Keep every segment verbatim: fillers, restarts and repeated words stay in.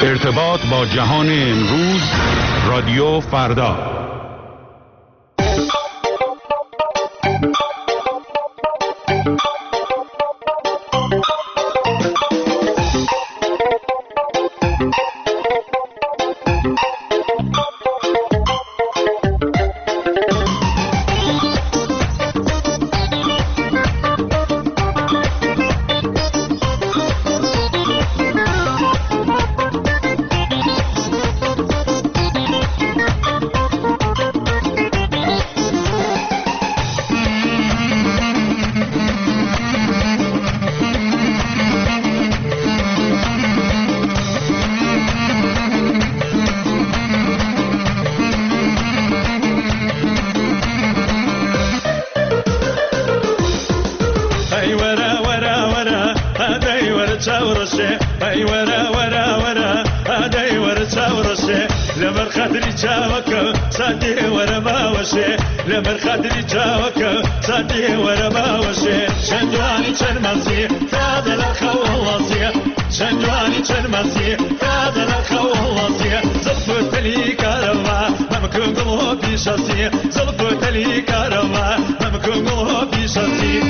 ارتباط با جهان امروز، رادیو فردا. لمر خدري جاوك صدي ورا ما وشي شنجواني شنمسي هذا الخوالصي شنجواني شنمسي هذا الخوالصي زلفت لي كرما ممكن قلبي شاسي زلفت لي كرما ممكن قلبي شاسي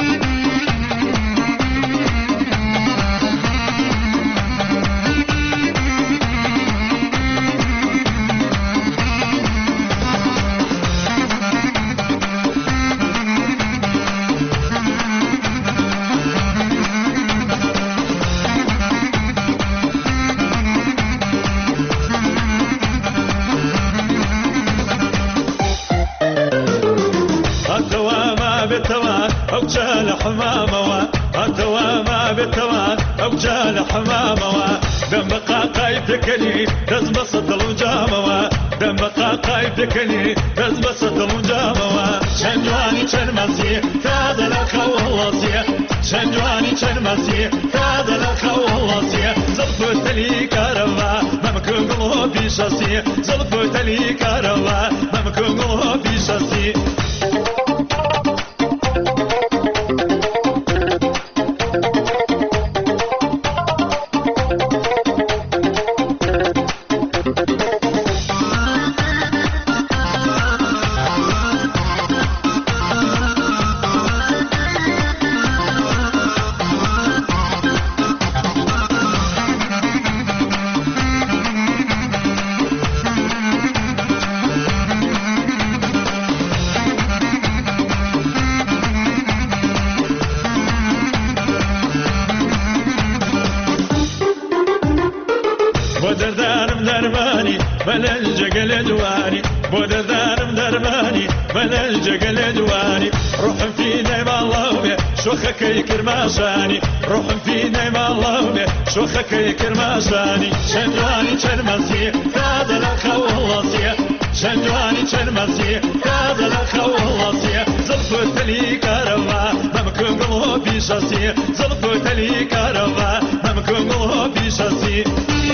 حمامة أتوا ما بتوا أوجال حمامة دم بقى قايدكني لازم أصدل وجامة دم بقى قايدكني لازم أصدل وجامة شنجواني شنمسي هذا الخوالصي شنجواني شنمسي هذا الخوالصي زلفت لي كرما ممكن قلبي شاسي زلفت لي كرما ممكن قلبي شاسي شوخك كرماشاني روح في نعم الله شوخك كرماشاني شنجواني شرمسي هذا الخوالصي شنجواني شرمسي هذا الخوالصي زلفت لي كرما ممكن قلبي شاسي زلفت لي كرما ممكن قلبي شاسي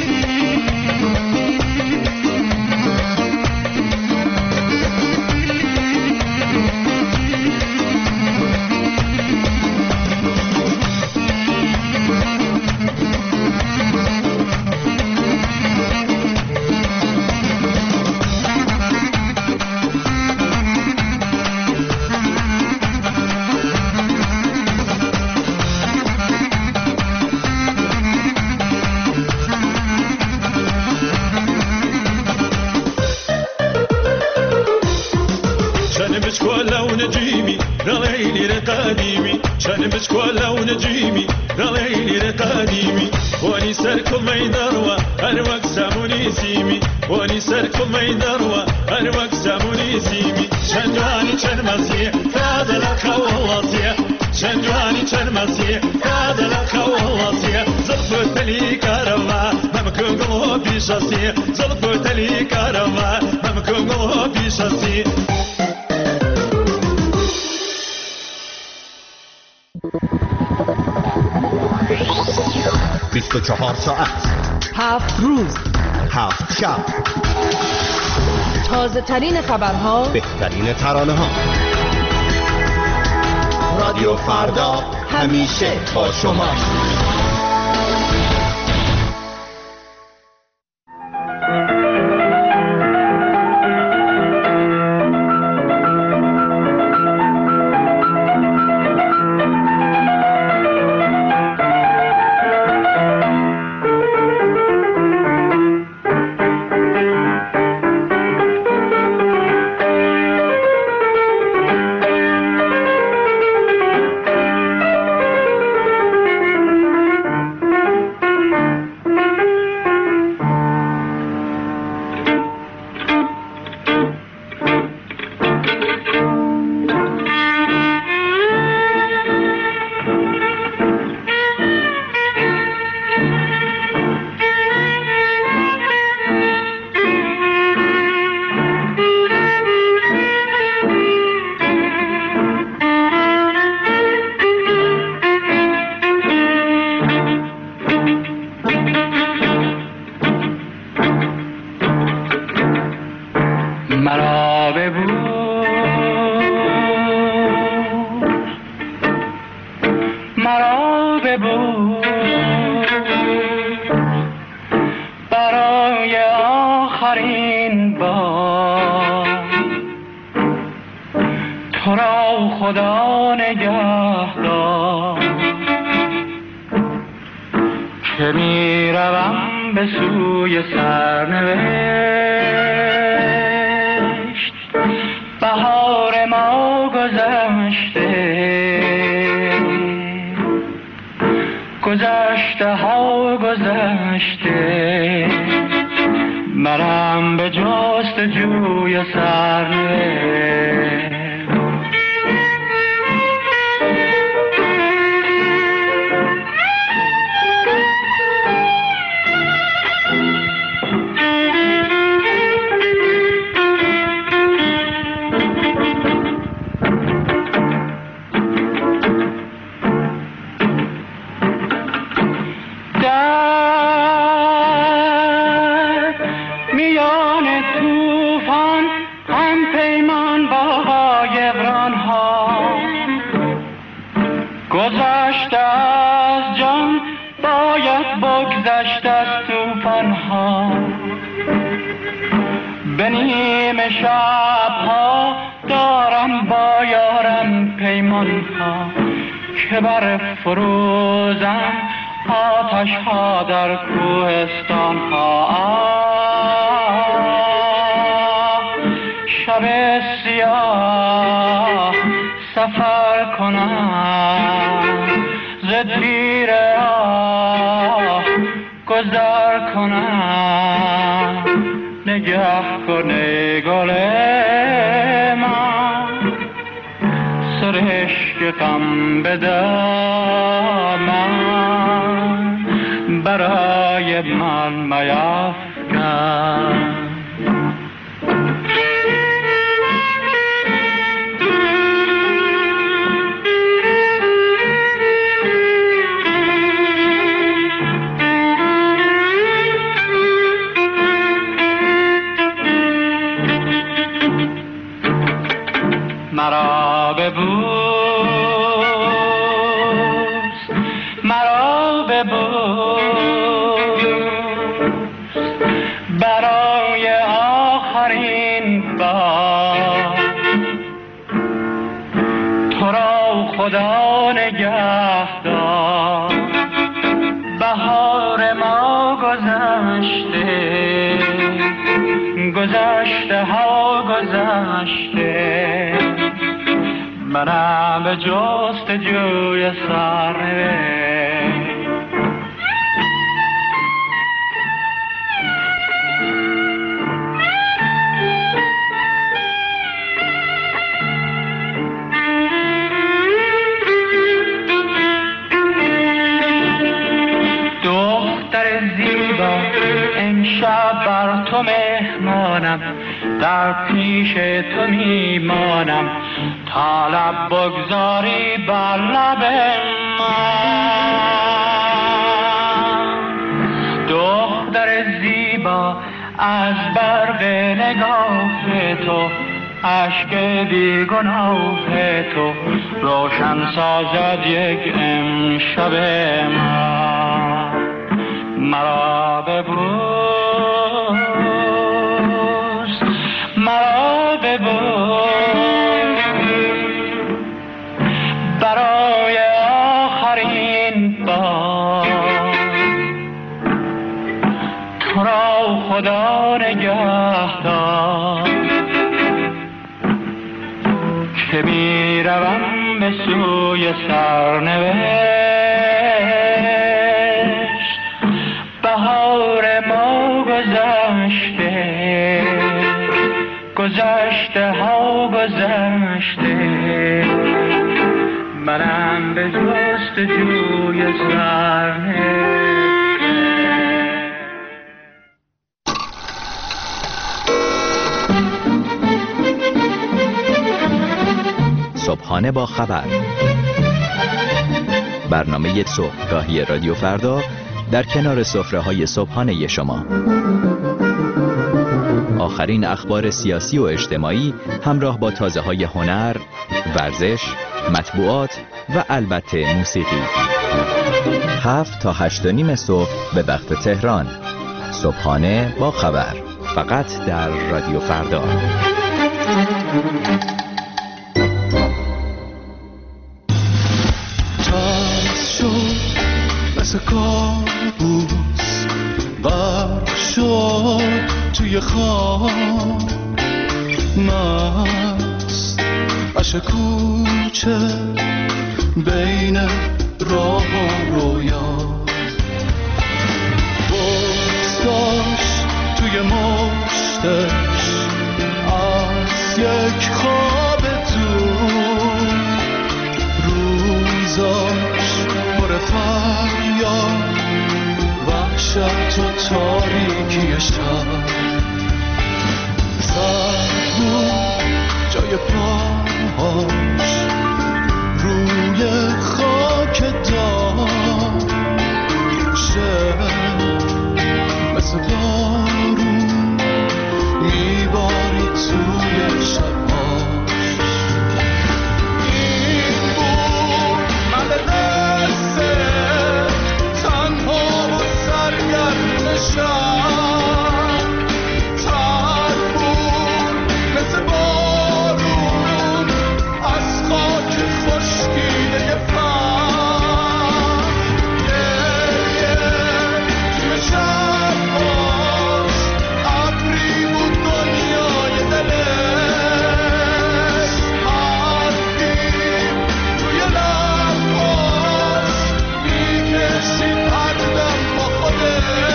بشكولا ونجيمي ضليلي رقاديمي واني سركم ما يدروى اروك ساموني سيمي واني سركم ما يدروى اروك ساموني سيمي شنجواني شنمسي هذا الخوالصي شنجواني شنمسي هذا الخوالصي زلفت لي كرما ممكن قلبي شاسي زلفت لي كرما ممكن قلبي شاسي بیست و چهار ساعت هفت روز هفت شب تازه ترین خبرها بهترین ترانه ها رادیو فردا همیشه با شما. خدا نگهدار که می روم به سوی سرنوشت. بهار ما گذشته، گذشته ها گذشته، منم به جست جوی سرنوشت. گذشته از جان باید بگذشت از توفان ها، به نیمه شب ها دارم با یارم پیمان ها که بر فروزم آتش ها در کوهستان ها. شب سیاه سفر کنم ز تیر آه گذر کنم، نگه کنه گل من سرشک غم به دامن برای من میفکن. مرا ببوس، مرا ببوس برای آخرین بار. تو را خدا نگهدار، بهار ما گذشته، گذشته ها گذشته، منم به جست جوی سرنوشت. دختر زیبا امشب بر تو مهمانم، در پیش تو میمانم تا لب بگذاری بر لب من. دختر زیبا از برق نگاه تو، اشک بیگناه تو روشن سازد یک امشب من. مرا ببوس، مرا ببوس برای آخرین بار. تو را خدا نگهدار که می روم به سوی سرنوشت. بهار ما گذشته، گذشته ها گذشته، منم به جست جوی سرنوشت. صبحانه با خبر، برنامه صبحگاهی رادیو فردا در کنار سفره‌های صبحانه شما. آخرین اخبار سیاسی و اجتماعی همراه با تازه‌های هنر، ورزش، مطبوعات و البته موسیقی. هفت تا هشت و نیم صبح به وقت تهران. صبحانه با خبر، فقط در رادیو فردا. مثل کابوس غرق شد توی خواب، مست عشق کوچه بین راه و رویا، بگذاشت توی مشتش از یک خواب دور، روزاش پر فریاد وحشت و تاریکی شب، سرد بود جای پاهاش روی خاک داشت، مثل بارون میبارید توی شباش. این بود من قصه تنها و سرگرم شب، تر بود مثل بارون از خاک خشکیده فهم، گریه توی شباش ابری بود دنیای دلش، حرفی توی لباش میکشید هر دم با خودش.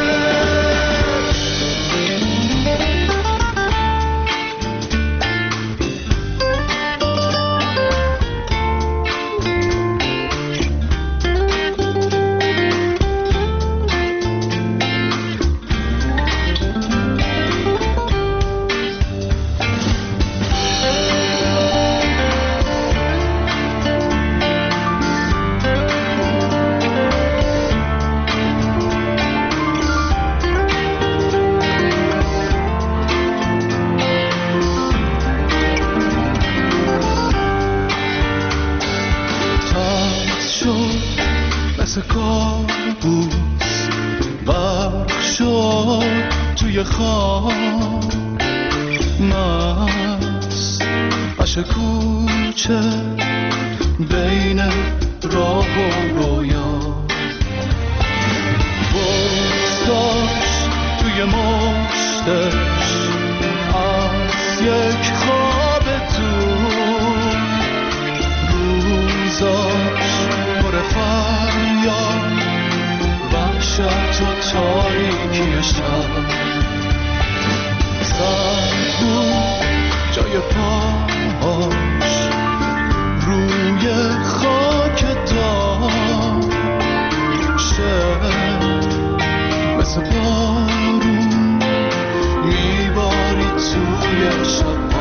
مثل کابوس غرق شد توی خواب، مست عشق کوچه بین راه و رویا، بگذاشت توی مشتش از یک خواب دور، روزاش پر فریاد وحشت و تاریکی شب، سرد بود جای پاهاش روی خاک داشت، مثل بارون میبارید توی شباش.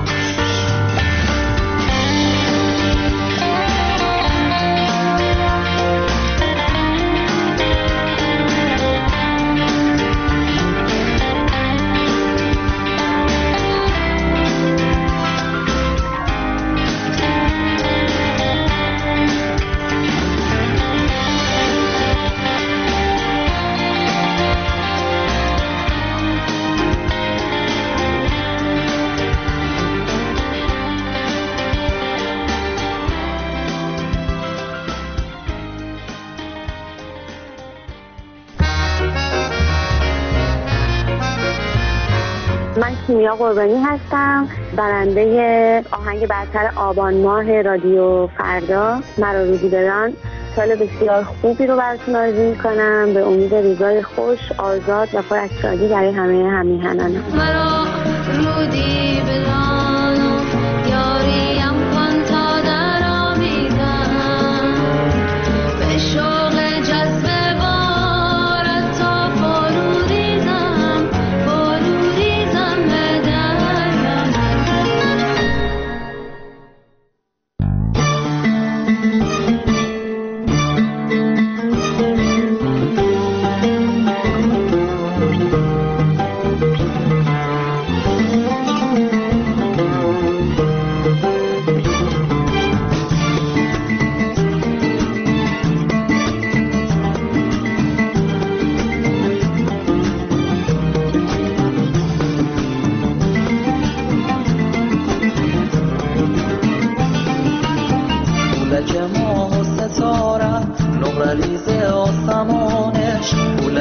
من کیمیا قربانی هستم، برنده آهنگ برتر آبان ماه رادیو فردا مرا روزی بدان. سال بسیار خوبی رو براتون آرزو می‌کنم، به امید روزای خوش، آزاد و پر از شادی برای همه همیهنانم. مرا رودی بدان یاریم کن تا درآمیزم به شوق جذب بارت تا فروریزم فروریزم به دریا.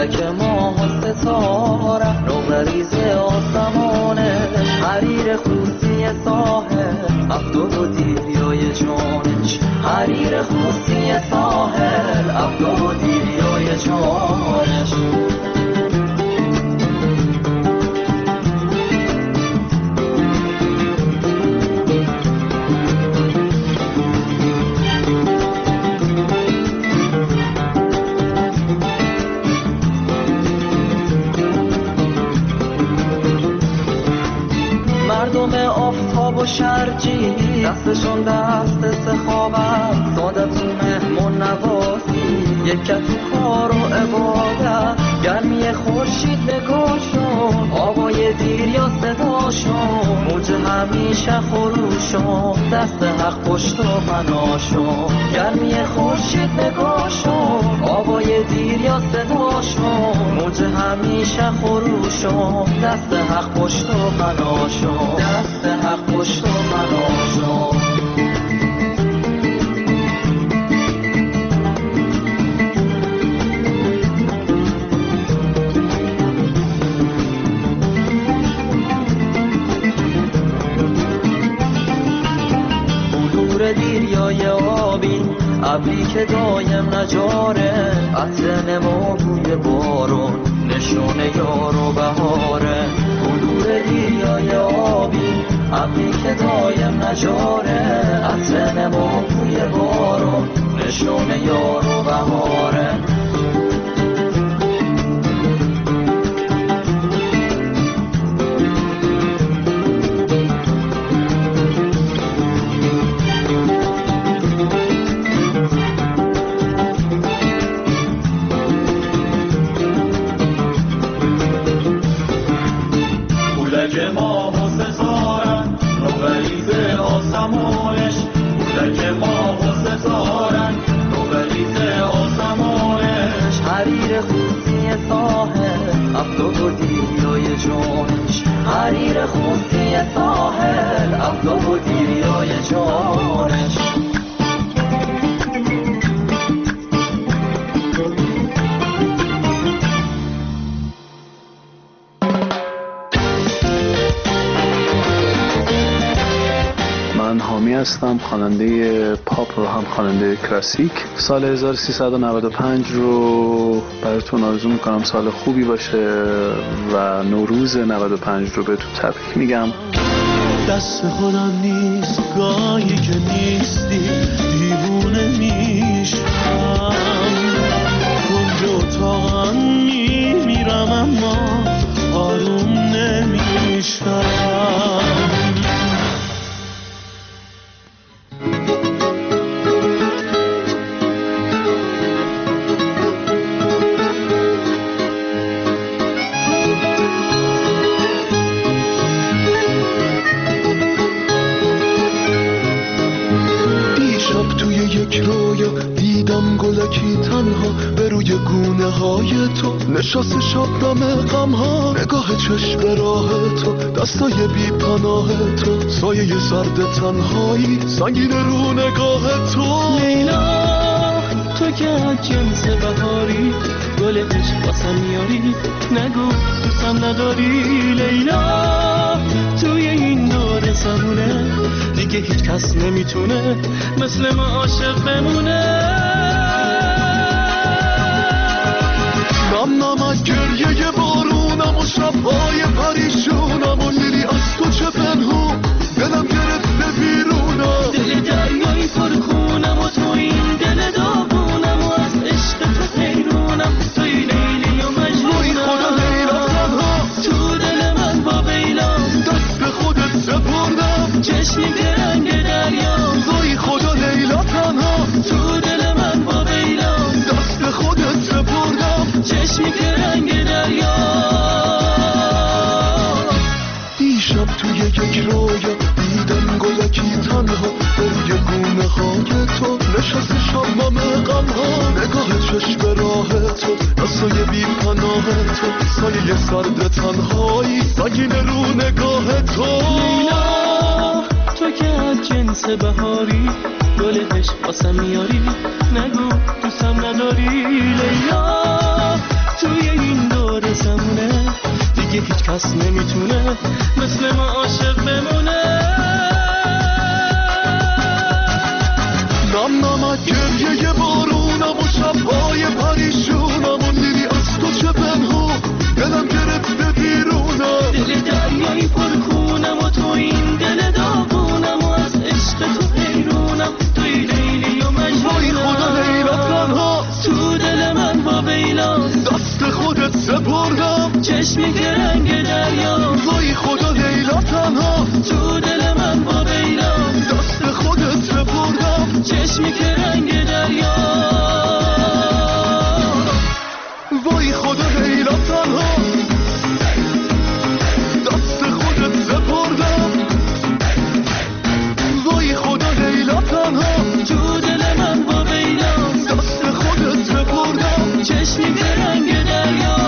فلک ماه و ستاره نوبریز آسمانش حریر خوصی ساحل افدو و دیریای جانش حریر خوصی ساحل افدو و دیریای جانش مردم آفتاب و شرجی دستشون دست سخاوت ساده تو مهمون نوازی یک کتو کار و عبادت گرمی خورشید نگاهشون آوای دیر یا صداشون موج همیشه خروشون دست حق پشت و پناشون گرمی خورشید نگاهشون آوای دیر یا صداشون موج همیشه خروشون دست حق پشت و پناشون دست حق پشت و پناشون دیریای آبی ابری که دایم نجاره عطر نما بوی بارون نشون یار و بهاره بلور دیریای آبی ابری که دایم نجاره عطر نما بوی بارون نشون یار و بهاره حریر خوصی ساحل افدو و دیریای جانش من حامی هستم، خواننده پاپ و هم خواننده کلاسیک. سال هزار و سیصد و نود و پنج رو براتون آرزو میکنم سال خوبی باشه و نوروز نود و پنج رو بهتون تبریک میگم. دست خودم نیست گاهی که نیستی دیوونه میشم کنج اتاقم میمیرم اما آروم نمیشم گلکی تنها به روی گونه های تو نشست شبنم غم ها نگاه چشم به راه تو دستای بی پناه تو سایه سرد تنهایی سنگین رو نگاه تو لیلا تو که از جنس بهاری گل عشق واسم میاری نگو دوستم نداری لیلا توی این دور زمونه دیگه هیچ کس نمیتونه مثل ما عاشق بمونه نم نمک گریه بارونم و شبهای پریشونم و لیلی از تو چه پنهون دلم گرفته بیرونم دل دریایی پرخونم و تو این دل داغونم و از عشق تو حیرونم توی لیلی و مجنونم وای خدا لیلا تنها تو دل من با بیلام دست خودت سپردم چشمی که رنگ دریا وای خدا لیلا تنها تو دل من با بیلام دست خودت سپردم چشمی که رنگ دریا دیشب توی یک رویا دیدم گلکی تنها روی گونه های تو نشست شبنم غم ها نگاه چشم به راه تو دستای بی پناه تو سایه سرد تنهایی سنگین رو نگاه تو لیلا تو که از جنس بهاری گل عشق واسم میاری نگو دوستم نداری لیلا توی این دور زمونه دیگه هیچ کس نمیتونه مثل ما عاشق بمونه. نم نمک گریه بارونم و شبهای پریشونم و دیدی از تو چه پنهون دلم گرفته بیرونم. دل دریایی پرخونم و تو این دل داغونم و از عشق تو حیرونم. توی لیلی و مجنونم. وای خدا لیلا تنها تو دل من با بیلا دست خودت سپردم چشمی که رنگ دریا. وای خدا لیلا تنها تو دل من با بیلا دست خودت سپردم چشمی که رنگ دریا. وای خدا لیلا تنها دست خودت سپردم. وای خدا لیلا تنها تو دل من با بیلا دست خودت سپردم چشمی که رنگ دریا.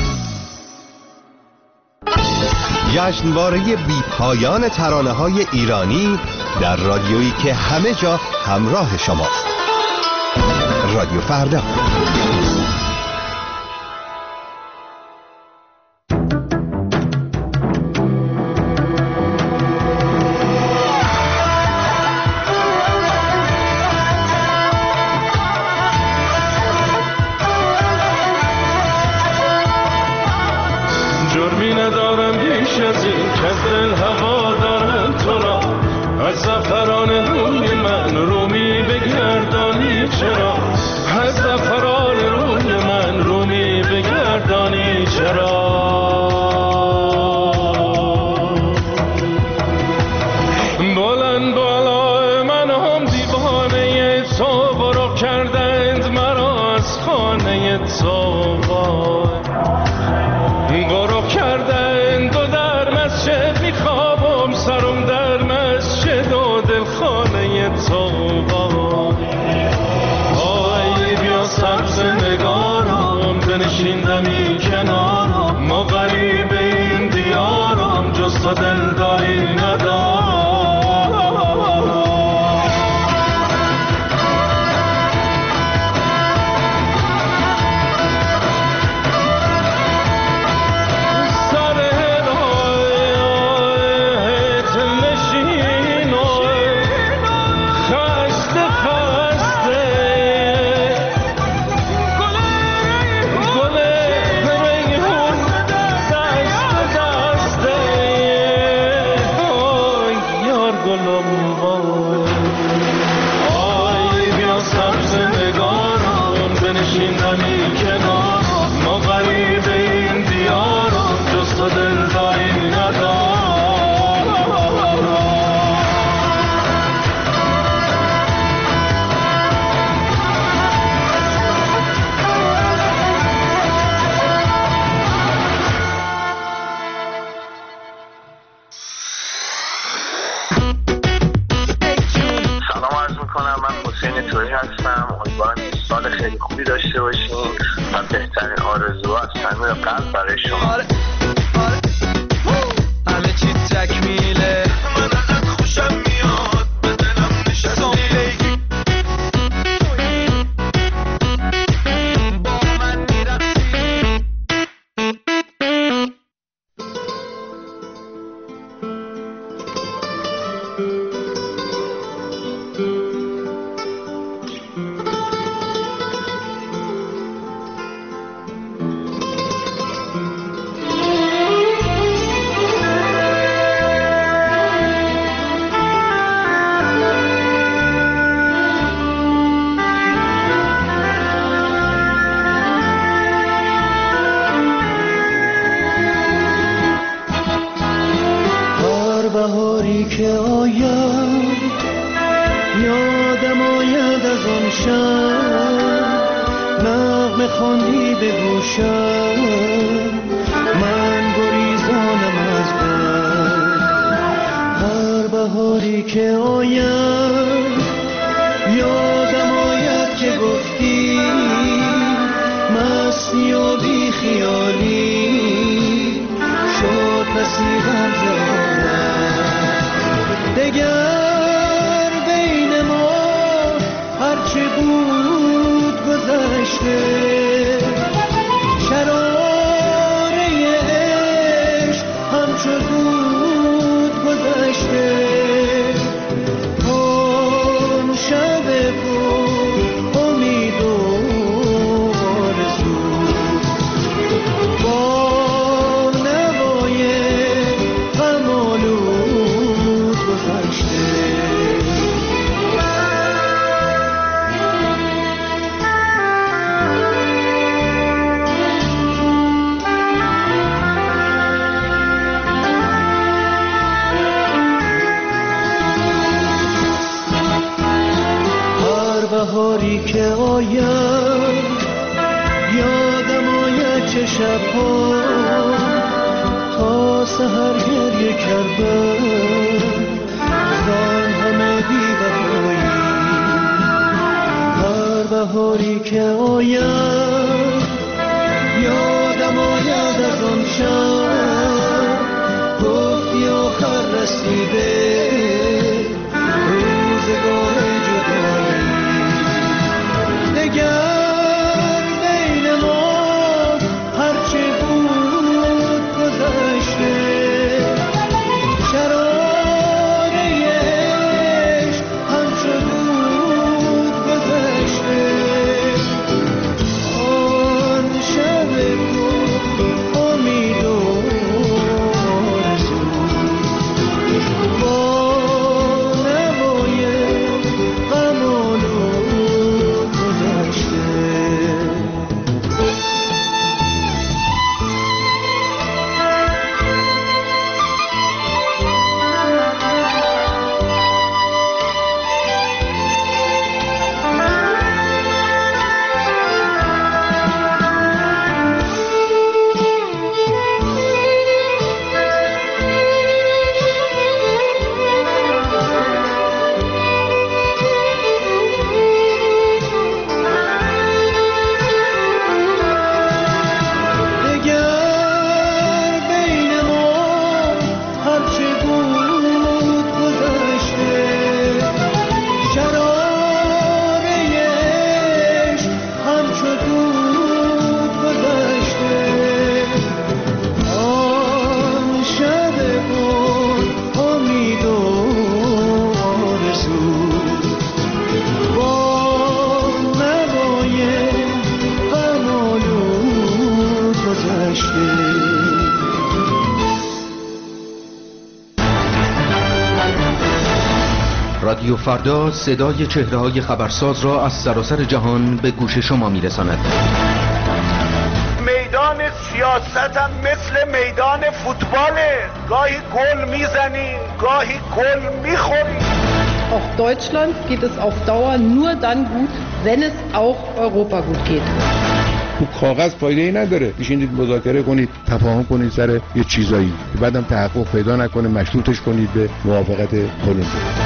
جشنواره بی پایان ترانه های ایرانی در رادیویی که همه جا همراه شماست. رادیو فردا. جرمی ندارم بیش از این که از دل هوا دارم تو را. از زعفران روی من رومی بگردانی چرا؟ از زعفران روی من رومی بگردانی چرا؟ بلند بالای من هم دیوانه تو برو کردند مرا از خانه تو. برو کردند و در مسجد میخوابم سرم در مسجد و دل خانه تو. آی بیا سبز نگارم بنشیندمی کنارم. ما غریب این دیارم جز تو دلداری ندارم. خیلی خوبی داشته باشین و بهترین آرزوها از صمیم قلب برای شما. آره آره همه چی تکمیله. من ازت خوشم میاد به دلم نشستی. با من میرقصی. بهاری که آید یادم آید از آن شب نغمه خواندی به گوشم من گریزانم از غم. هر بهاری که آید یادم آید که گفتی مستی و بی خیالی شد نصیبم دگر بین ما هرچه بود گذشته. شراب که آیم یادم آید چه شبها تا سحر گریه کردم زان همه بی وفایی. هر بهاری که آیم یادم آید از آن شب گفتی آخر رسیده روزگار جدایی. دگر بین ما هرچه بود گذشته شراره عشق همچو بود گذشته. آن شب بود امید و آرزو با نوای غم آلود گذشته. رادیو فردا صدای چهره‌های خبرساز را از سراسر جهان به گوش شما می‌رساند. میدان سیاست هم مثل میدان فوتباله، گاهی گل میزنی گاهی گل میخوری. Auch Deutschland geht es auf Dauer nur dann gut, wenn es auch Europa gut geht. تو کاغذ فایده ای نداره، بشینید مذاکره کنید، تفاهم کنید سر یه چیزایی، بعدم تحقق پیدا نکنه مشروطش کنید به موافقت کلمبیا.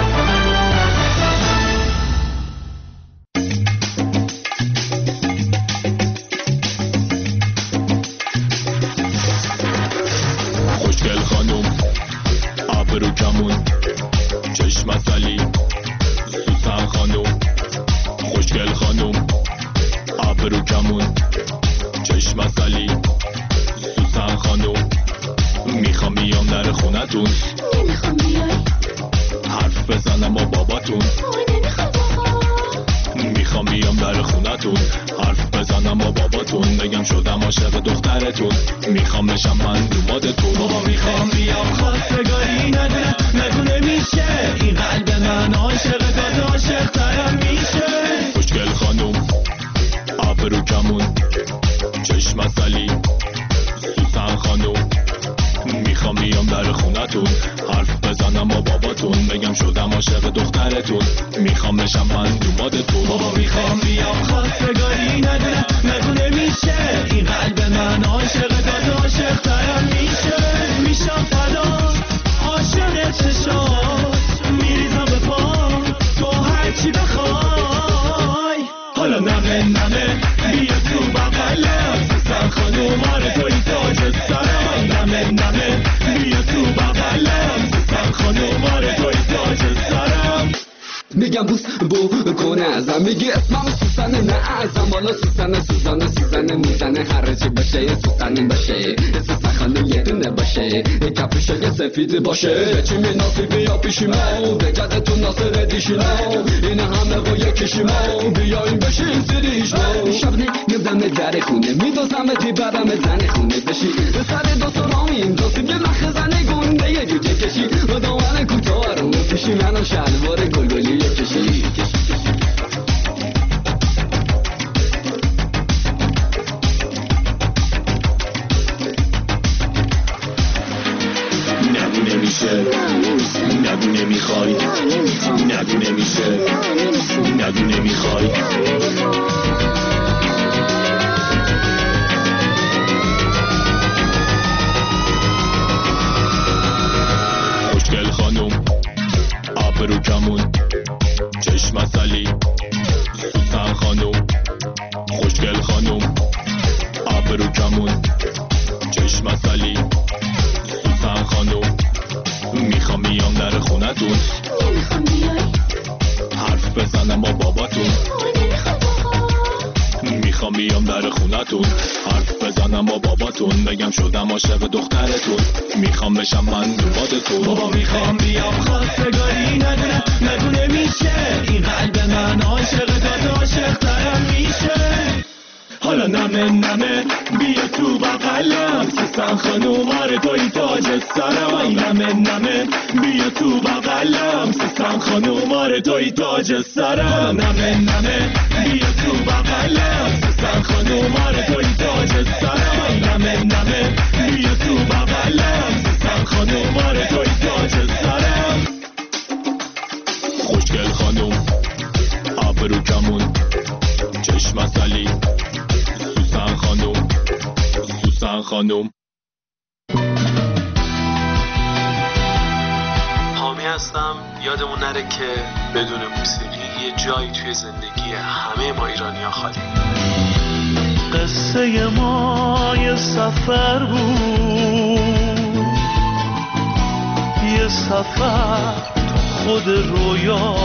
میگم بوس بو کنه ازم میگی اسمم سوسنه نه ازم والا سوسنه سوزانه سوزنه میزنه هر چی باشه سوسنه باشه سوسن خانم یه دونه باشه کپوشای سفید باشه چی منافی بیا پیشی ما بگرده تو ناصر دیشی ما این همه با یکیشی ما بیاییم بشیم سریش ما شب نمیدم در خونه میدوزم تی برم زن خونه بشی سر دو سرامیم دوستی که مخزنه گنده یه جوجه کشی و دامن کوتاه رو پیشی منو شلوار گلگلی کشی نگو نمیشه نگو نمیخوای نگو نمیشه نگو نمیخوای خوشگل خانوم آبرو کمون چشم اصلی سوسن خانوم خوشگل خانوم آبرو کمون چشم اصلی سوسن خانوم میخوام بیام در خونتون حرف بزنم با باباتون میخوام بیام در خونتون حرف بزنم با باباتون بگم شدم عاشق دخترتون میخوام بشم من دوبادتون بابا میخوام بیام خواستگاری ندونم نگو نمیشه این قلب من عاشق داد عاشق ترم میشه حالا نمه نمه بیا تو بغلم سوسن خانوم آره توی تاج سرم آی نمه نمه بیا تو بغلم سوسن خانوم آره توی تاج سرم حالا نمه نمه بیا تو بغلم سوسن خانوم آره توی تاج سرم آی نمه نمه بیا تو بغلم سوسن خانوم آره توی تاج سرم خوشگل خانوم آبرو کمون چشم اصلی سوسن خانوم سوسن خانوم حامی هستم. یادمون نره که بدون موسیقی یه جایی توی زندگی همه ما ایرانی‌ها خالی. قصه ما یه سفر بود یه سفر تو خود رویا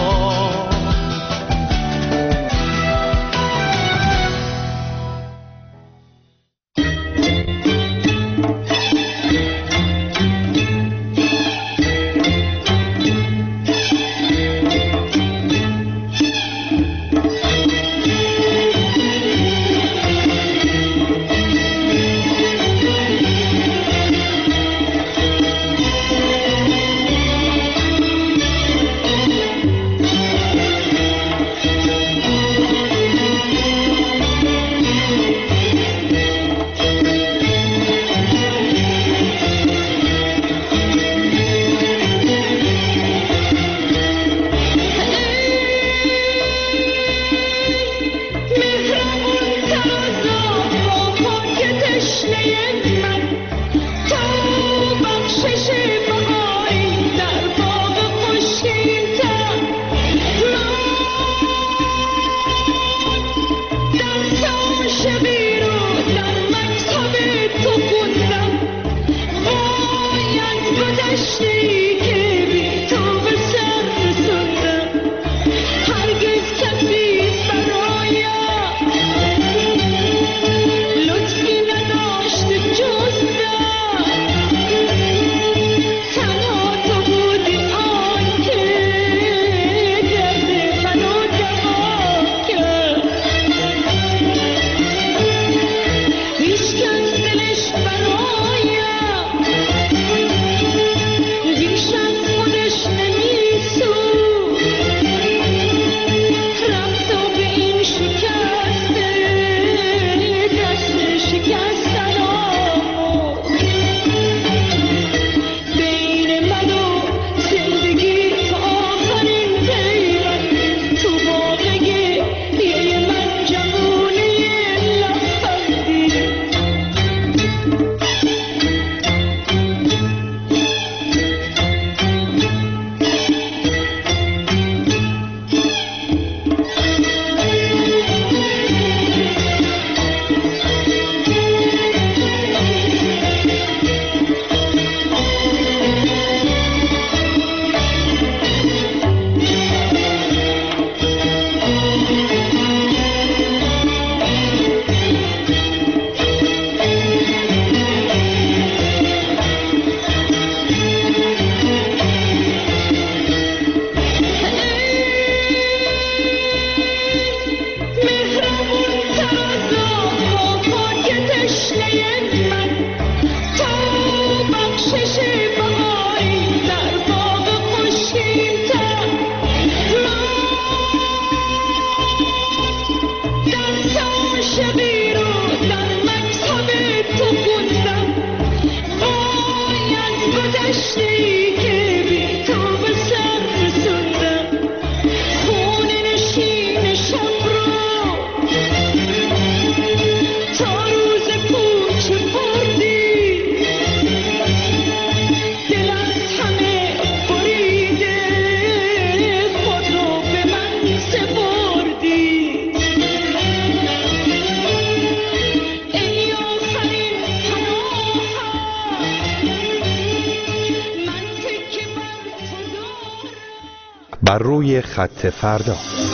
بر روی خط فردا.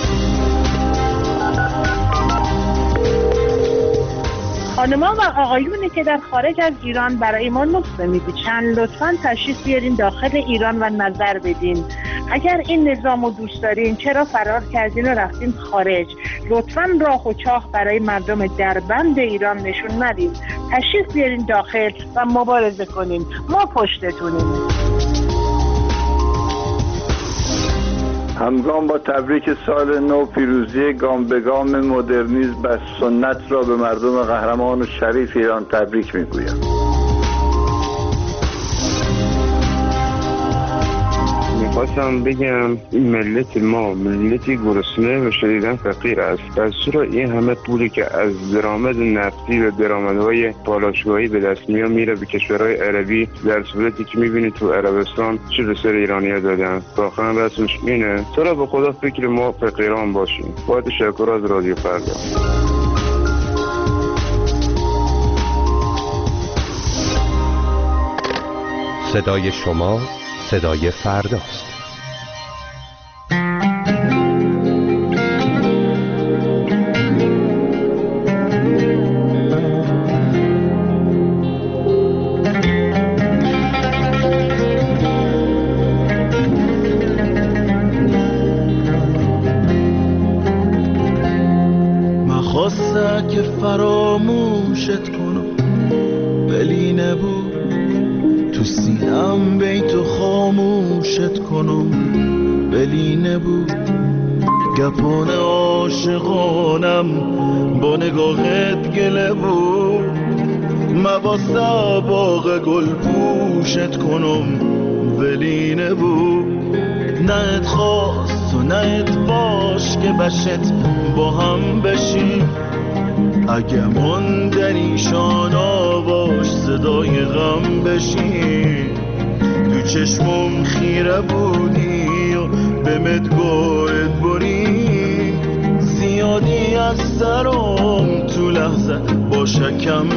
خانما و آقایونی که در خارج از ایران برای ما نسخه می‌پیچن، لطفاً تشریف بیارین داخل ایران و نظر بدین. اگر این نظام رو دوست دارین چرا فرار کردین و رفتین خارج؟ لطفاً راه و چاه برای مردم دربند ایران نشون ندین. تشریف بیارین داخل و مبارزه کنین. ما پشتتونیم. همگام با تبریک سال نو، پیروزی گام به گام مدرنیسم و سنت را به مردم قهرمان و شریف ایران تبریک میگویم. میخواستم بگم این ملت ما ملتی گرسنه و شدیداً فقیر است. در صورت این همه پولی که از درآمد نفتی و درآمدهای پالایشگاهی به دست میاد میره به کشورهای عربی، در صورتی که میبینی تو عربستان چه به سر ایرانی‌ها دادن. واقعا رسمش اینه. تو را به خدا فکر ما فقیران باشیم. با تشکر از رادیو فردا. صدای شما صدای فرداست. مخواسته که فراموشت کنم ولی نبود، تو سینم بیتو خاموشت کنم ولی نبود. گپان عاشقانم با نگاهت گله بود، مباسته باغ گل پوشت کنم ولی نبود. نه ات خواست و نه ات باش که بشت با هم بشیم، اگه من در ایشان آواش صدای غم بشیم. تو چشمم خیره بودی و به مدگوت بری، زیادی از سرم تو لحظه با شکم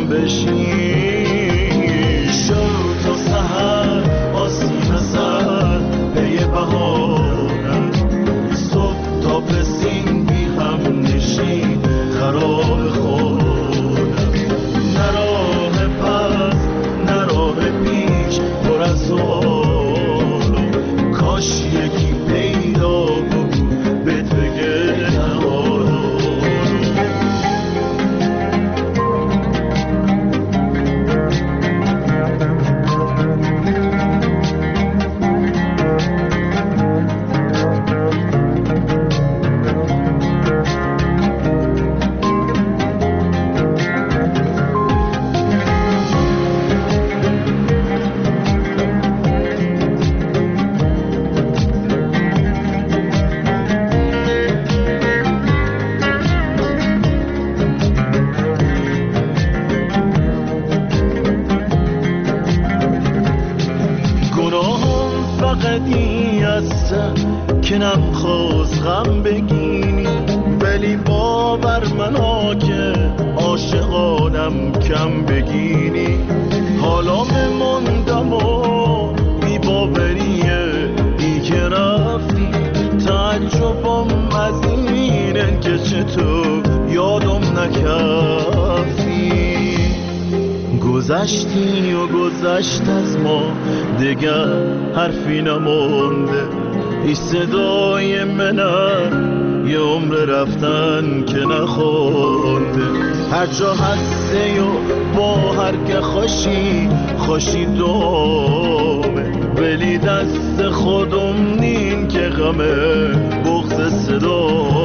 بشیم. شد تا سحر آسیم سر پی بهارم، صبح تا پسین بی هم نشین خراب خودم. نه راه پس نه راه پیش پر از سوالم، کاش یکی پیدا بود بهت بگه نهارم. که نمیخواست غم بگینی، ولی باور منا که عاشقانم کم بگینی. حالا مماندم و بی باوریه ای که رفتی، تعجبم از اینه که چطور یادم نکردی. گذشتی و گذشت از ما دیگر حرفی نمونده، ای صدای منه یه عمر رفتن که نخونده. هر جا هسته و با هر که خوشی خوشی دومه، ولی دست خودم نین که غمه بغض صدا.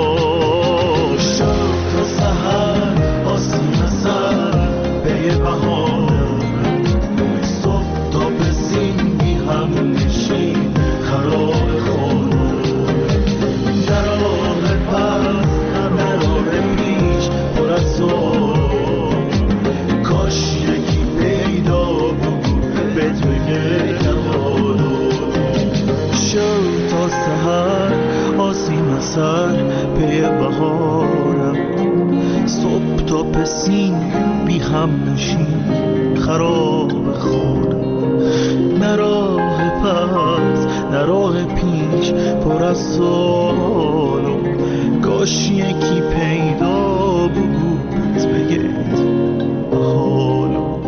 شب تا سحر آسیم سر پی بهارم، صبح تا پسین بی هم نشین خراب خودم. در راه پس در راه پیش پر از سوال، کاش یکی پیدا بود بهت بگه نهارم. شب تا سحر آسیم سر پی بهارم، صبح تا پسین بی هم نشین خراب خودم. نه راه پس نه راه پیش پر از سوالو کاش یکی پیدا بود بگه حالو.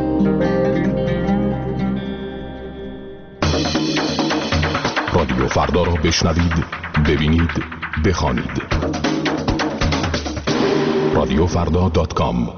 رادیو فردا را بشنوید، ببینید، بخوانید. رادیو فردا دات کام.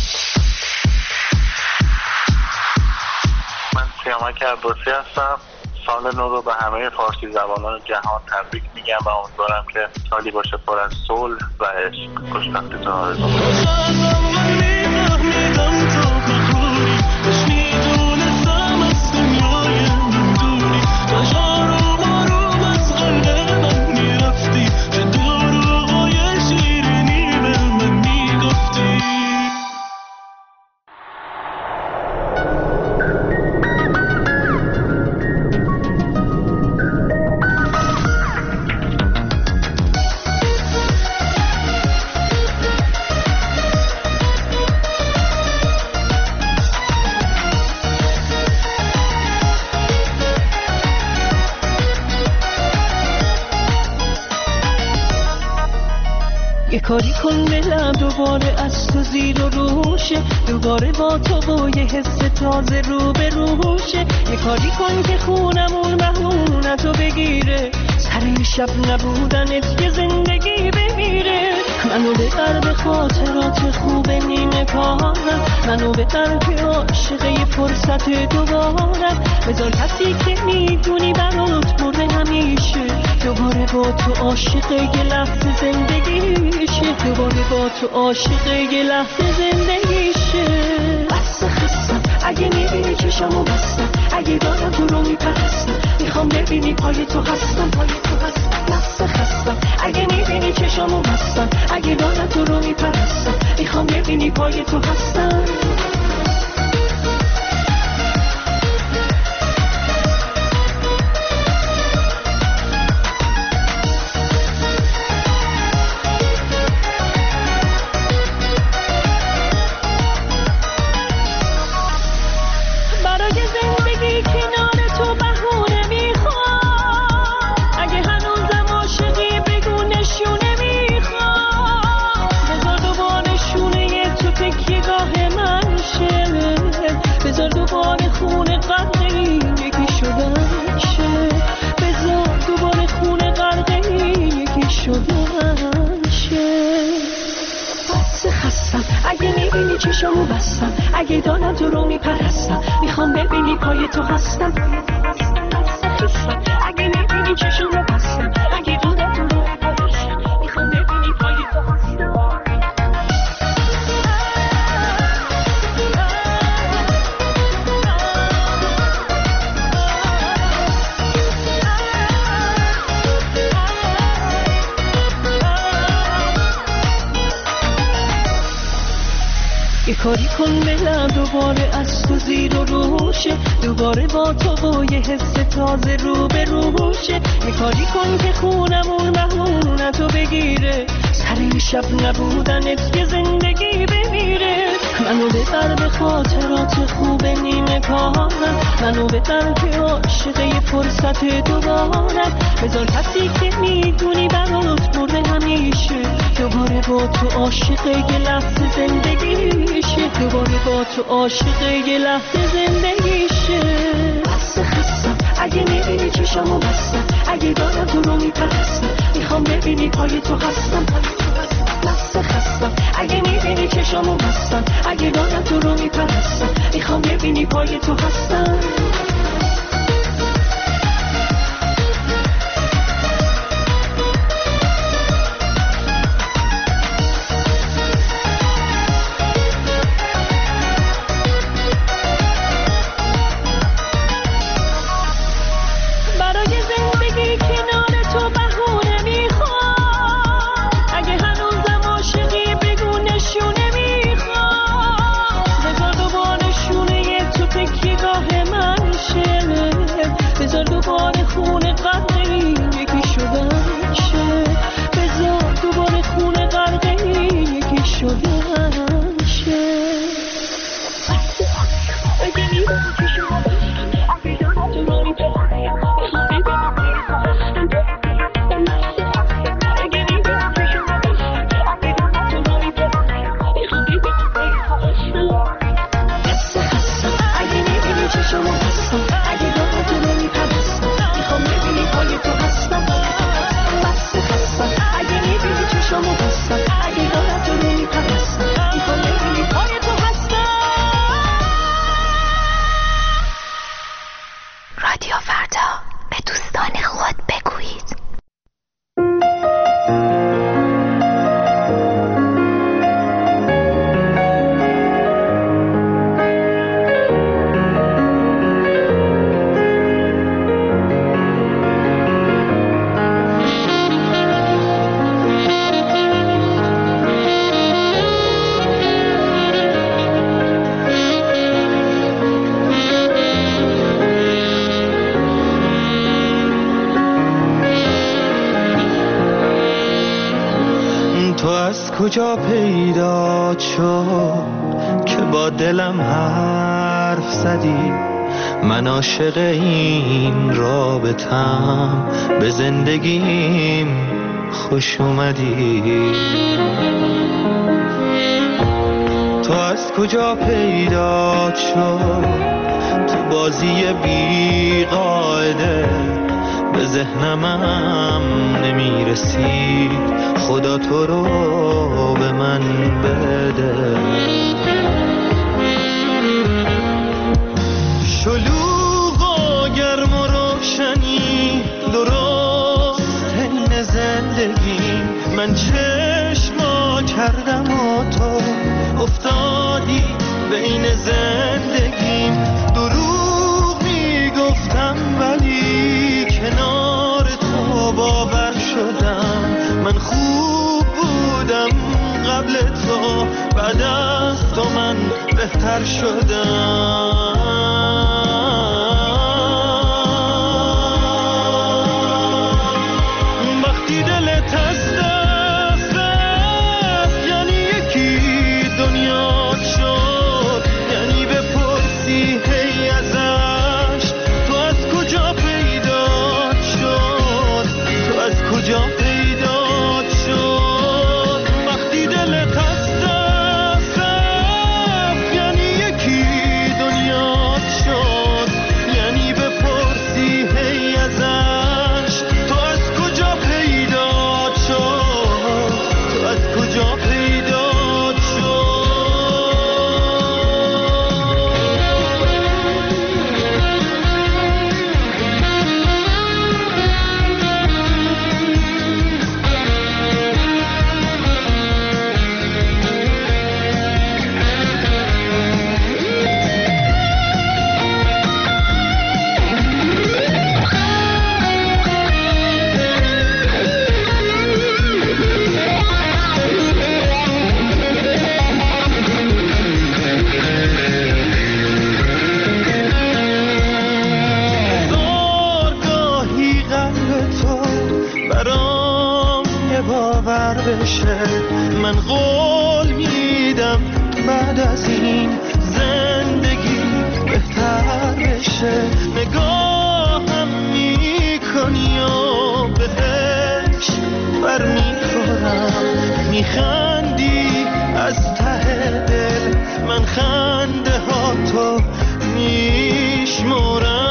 سیامک عباسی هستم، سال نو رو به همه فارسی زبانان جهان تبریک میگم و امیدوارم که سالی باشه پر از صلح و عشق. خوشبختیتون آرزو کاری کن دلم دوباره از تو زیر و روشه، دوباره با تو و یه حس تازه رو به روشه. یه کاری کن که خونمون مهمونتو بگیره، سر شب نبودنت یه زندگی بمیره. منو ببر به خاطرات خوب نیمه کارم، منو ببر که عاشقه یه فرصت دوبارم. بذار کسی که میدونی برات مرده همیشه، دوباره با تو عاشقه یه لحظه زندگیشه، دوباره با تو عاشقه یه لحظه زندگیشه. بس خستم اگه میبینی چشمو بستم، اگه دارم تو رو میپرستم، میخوام ببینی پای تو هستم، پای تو هستم. بس خستم اگه میبینی چشمو بستم، اگه دارم تو رو میپرستم، میخوام ببینی پای تو هستم. اگه میبینی چشمو بستم، اگه دارم تو رو میپرستم، میخوام ببینی پای تو هستم. اگه میبینی چشمو بستم، اگه دارم تو رو میپرستم، میخوام ببینی پای تو هستم. یه کاری کن دلم دوباره از تو زیر و روشه، دوباره با تو و یه حس تازه رو به روشه. یه کاری کن که خونمون مهمونتو بگیره، سر شب نبودنت یه زندگی بمیره. منو ببر به خاطرات خوب نیمه کارم، منو ببر که عاشقه یه فرصت دوبارم. بذار کسی که میدونی برات مرده همیشه، دوباره با تو عاشقه یه لحظه زندگیشه، دوباره با تو عاشقه یه لحظه زندگیشه. بس خستم اگه میبینی چشمو بستم، اگه دارم تو رو میپرستم، میخوام ببینی پای تو هستم. بس خستم اگه میبینی چشمو بستم، اگه دارم تو رو میپرستم، میخوام ببینی پای تو هستم. من کجا پیدا شد که با دلم حرف زدی؟ من عاشق این رابطم، به زندگیم خوش اومدی. تو از کجا پیدا شد تو بازی بی قاعده؟ به ذهنمم نمیرسید، خدا تو رو به من بده. شلوغ و گرم و روشنی درست حین زندگی، من چشما کردم و تو افتادی بین زندگیم. دروغ میگفتم ولی کنار تو باور شدم. من خوب بودم قبل تو، بعد از تو من بهتر شدم. وقتی دلت از دست رفت یعنی یکی دنیا شد، یعنی بپرسی هی ازش تو از کجا پیدا شد، تو از کجا پیدا شد. وقتی دلت از دست رفت یعنی یکی دنیا شد، یعنی بپرسی هی ازش تو از کجا پیدا شد، تو از کجا پیدا من قول میدم بعد از این زندگی بهتر بشه. نگاهم میکنی و بهش بر میخورم، میخندی از ته دل، من خنده ها تو میشمرم.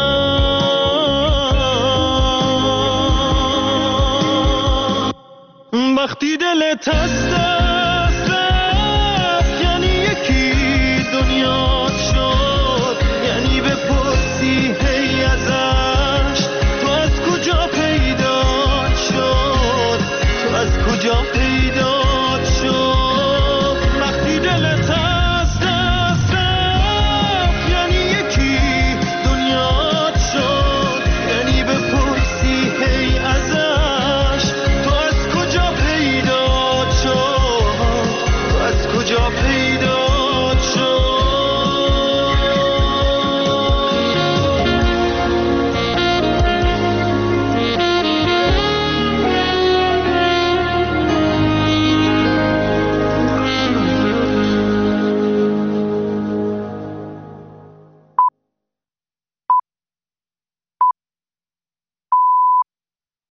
وقتی دلت از دست رفت یعنی یکی دنیا شد، یعنی بپرسی هی ازش